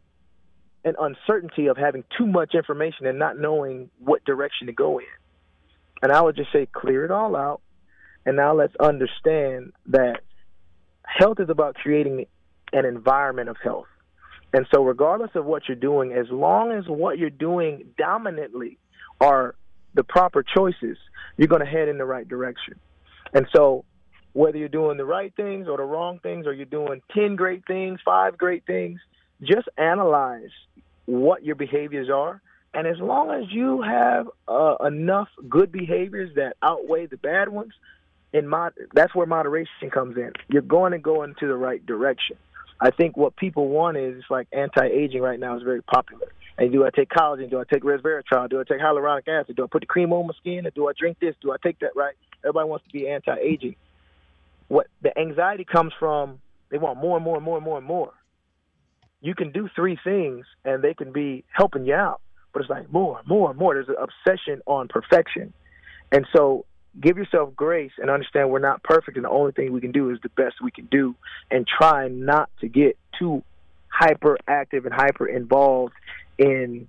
[SPEAKER 6] an uncertainty of having too much information and not knowing what direction to go in. And I would just say clear it all out. And now let's understand that health is about creating an environment of health. And so regardless of what you're doing, as long as what you're doing dominantly are the proper choices, you're going to head in the right direction. And so whether you're doing the right things or the wrong things, or you're doing ten great things, five great things, just analyze what your behaviors are. And as long as you have uh, enough good behaviors that outweigh the bad ones, in mod- that's where moderation comes in. You're going to go into the right direction. I think what people want is, like, anti-aging right now is very popular. And do I take collagen? Do I take resveratrol? Do I take hyaluronic acid? Do I put the cream on my skin? Or do I drink this? Do I take that, right? Everybody wants to be anti-aging. What the anxiety comes from, they want more and more and more and more and more. You can do three things, and they can be helping you out. But it's like more, more, more. There's an obsession on perfection. And so give yourself grace and understand we're not perfect, and the only thing we can do is the best we can do, and try not to get too hyperactive and hyper involved in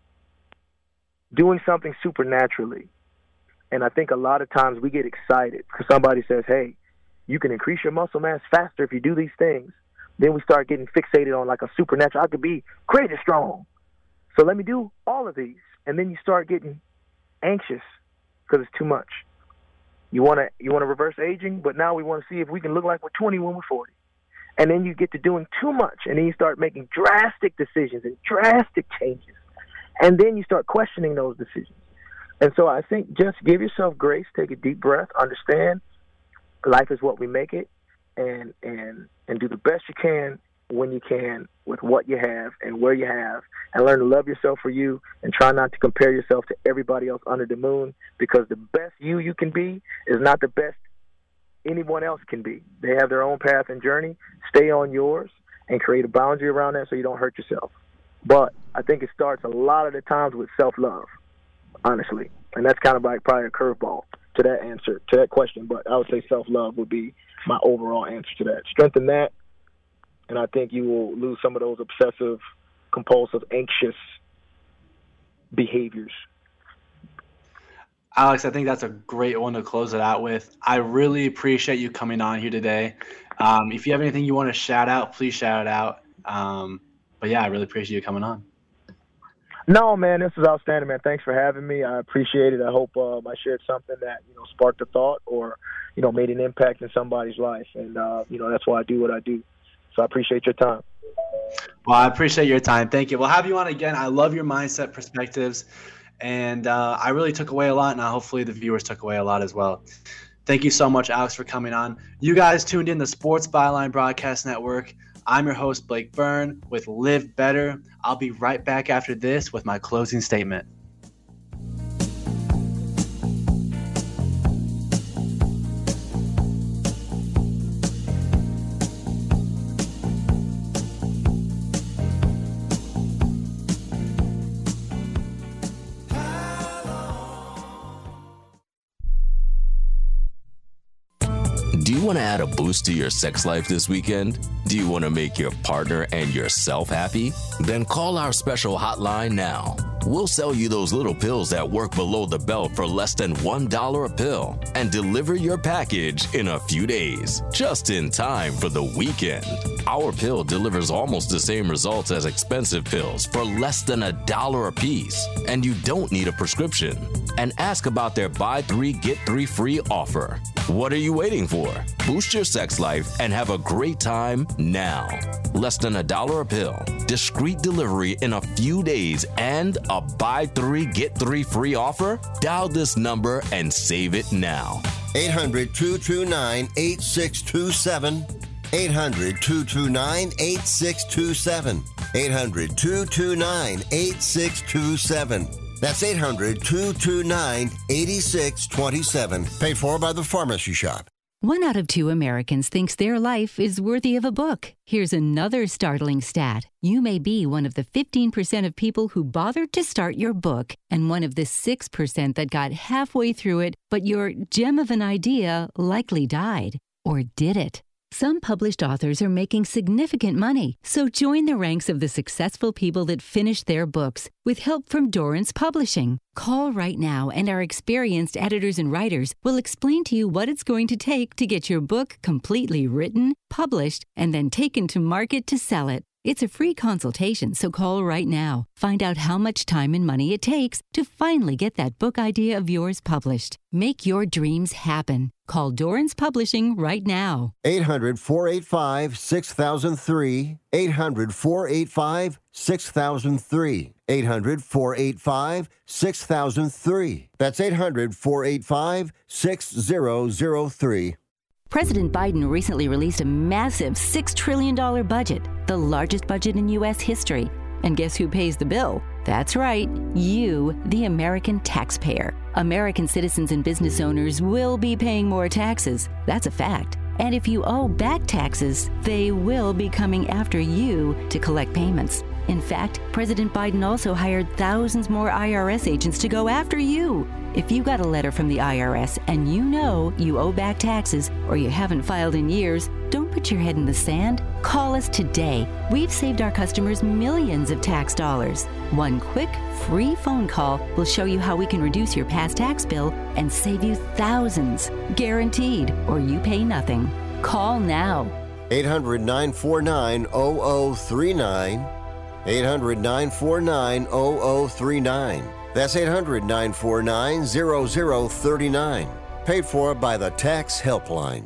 [SPEAKER 6] doing something supernaturally. And I think a lot of times we get excited because somebody says, hey, you can increase your muscle mass faster if you do these things. Then we start getting fixated on like a supernatural. I could be crazy strong, so let me do all of these. And then you start getting anxious because it's too much. You want to you want to reverse aging, but now we want to see if we can look like we're twenty when we're forty. And then you get to doing too much, and then you start making drastic decisions and drastic changes. And then you start questioning those decisions. And so I think just give yourself grace, take a deep breath, understand life is what we make it, and and and do the best you can when you can with what you have and where you have, and learn to love yourself for you, and try not to compare yourself to everybody else under the moon, because the best you you can be is not the best anyone else can be. They have their own path and journey. Stay on yours and create a boundary around that so you don't hurt yourself. But I think it starts a lot of the times with self-love, honestly. And that's kind of like probably a curveball to that answer, to that question. But I would say self-love would be my overall answer to that. Strengthen that, and I think you will lose some of those obsessive, compulsive, anxious behaviors.
[SPEAKER 2] Alex, I think that's a great one to close it out with. I really appreciate you coming on here today. Um, if you have anything you want to shout out, please shout it out. Um, but, yeah, I really appreciate you coming on.
[SPEAKER 6] No, man, this is outstanding, man. Thanks for having me. I appreciate it. I hope um, I shared something that, you know, sparked a thought or, you know, made an impact in somebody's life. And, uh, you know, that's why I do what I do. So I appreciate your time.
[SPEAKER 2] Well, I appreciate your time. Thank you. We'll have you on again. I love your mindset perspectives. And uh, I really took away a lot, and hopefully the viewers took away a lot as well. Thank you so much, Alex, for coming on. You guys tuned in the Sports Byline Broadcast Network. I'm your host, Blake Byrne, with Live Better. I'll be right back after this with my closing statement.
[SPEAKER 10] Do you want to add a boost to your sex life this weekend? Do you want to make your partner and yourself happy? Then call our special hotline now. We'll sell you those little pills that work below the belt for less than one dollar a pill and deliver your package in a few days, just in time for the weekend. Our pill delivers almost the same results as expensive pills for less than a dollar a piece, and you don't need a prescription. And ask about their buy three, get three free offer. What are you waiting for? Boost your sex life and have a great time now. Less than a dollar a pill, discreet delivery in a few days, and a buy three, get three free offer? Dial this number and save it now.
[SPEAKER 5] eight hundred, two two nine, eight six two seven. eight hundred, two two nine, eight six two seven. eight hundred, two two nine, eight six two seven. That's eight hundred, two two nine, eight six two seven. Paid for by the Pharmacy Shop.
[SPEAKER 11] One out of two Americans thinks their life is worthy of a book. Here's another startling stat. You may be one of the fifteen percent of people who bothered to start your book and one of the six percent that got halfway through it, but your gem of an idea likely died. Or did it? Some published authors are making significant money, so join the ranks of the successful people that finished their books with help from Dorrance Publishing. Call right now and our experienced editors and writers will explain to you what it's going to take to get your book completely written, published, and then taken to market to sell it. It's a free consultation, so call right now. Find out how much time and money it takes to finally get that book idea of yours published. Make your dreams happen. Call Dorrance Publishing right now.
[SPEAKER 5] eight hundred, four eight five, six thousand three. eight hundred, four eight five, six thousand three. eight hundred, four eight five, six thousand three. That's eight hundred, four eight five, six thousand three.
[SPEAKER 11] President Biden recently released a massive six trillion dollars budget, the largest budget in U S history. And guess who pays the bill? That's right, you, the American taxpayer. American citizens and business owners will be paying more taxes. That's a fact. And if you owe back taxes, they will be coming after you to collect payments. In fact, President Biden also hired thousands more I R S agents to go after you. If you got a letter from the I R S and you know you owe back taxes or you haven't filed in years, don't put your head in the sand. Call us today. We've saved our customers millions of tax dollars. One quick, free phone call will show you how we can reduce your past tax bill and save you thousands. Guaranteed, or you pay nothing. Call now.
[SPEAKER 5] eight hundred, nine four nine, zero zero three nine. eight hundred, nine four nine, zero zero three nine. That's eight hundred, nine four nine, zero zero three nine. Paid for by the Tax Helpline.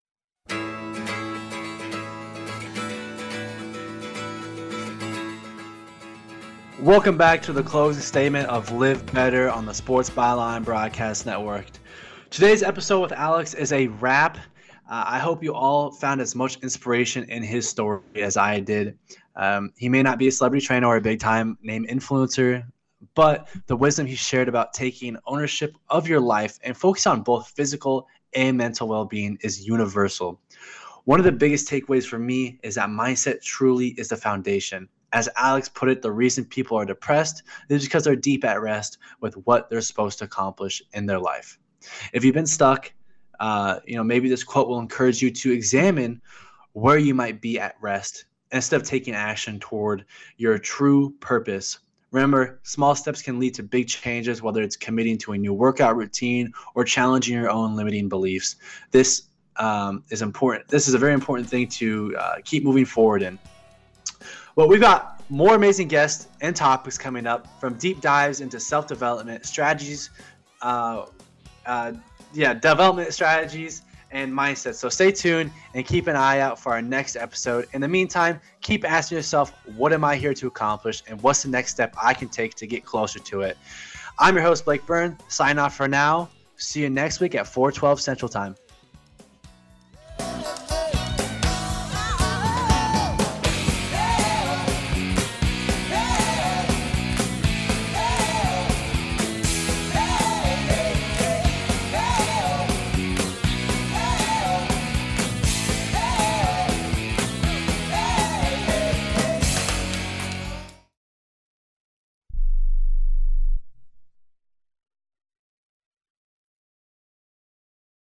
[SPEAKER 2] Welcome back to the closing statement of Live Better on the Sports Byline Broadcast Network. Today's episode with Alex is a wrap. Uh, I hope you all found as much inspiration in his story as I did. Um, he may not be a celebrity trainer or a big-time name influencer, but the wisdom he shared about taking ownership of your life and focus on both physical and mental well-being is universal. One of the biggest takeaways for me is that mindset truly is the foundation. As Alex put it, the reason people are depressed is because they're deep at rest with what they're supposed to accomplish in their life. If you've been stuck, uh, you know, maybe this quote will encourage you to examine where you might be at rest instead of taking action toward your true purpose. Remember, small steps can lead to big changes, whether it's committing to a new workout routine or challenging your own limiting beliefs. This um, is important. This is a very important thing to uh, keep moving forward in. Well, we've got more amazing guests and topics coming up, from deep dives into self-development strategies, uh, uh, yeah, development strategies and mindset. So stay tuned and keep an eye out for our next episode. In the meantime, keep asking yourself, what am I here to accomplish, and what's the next step I can take to get closer to it? I'm your host, Blake Byrne. Sign off for now. See you next week at four twelve Central Time.